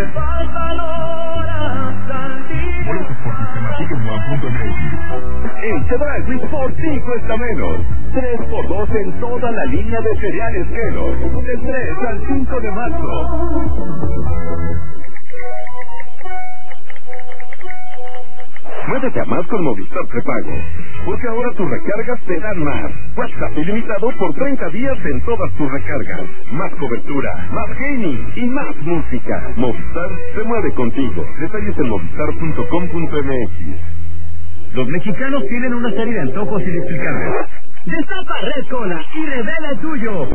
Boletos por sistema Ticketone.mx. En Chedraui por 5 cuesta menos. 3x2 en toda la línea de cereales Kellogg's. Del 3 al 5 de marzo. Muévete a más con Movistar Prepago, porque ahora tus recargas te dan más. WhatsApp ilimitado por 30 días en todas tus recargas. Más cobertura, más gaming y más música. Movistar se mueve contigo. Detalles en movistar.com.mx. Los mexicanos tienen una serie de antojos inexplicables. Destapa Red Cola y revela el tuyo.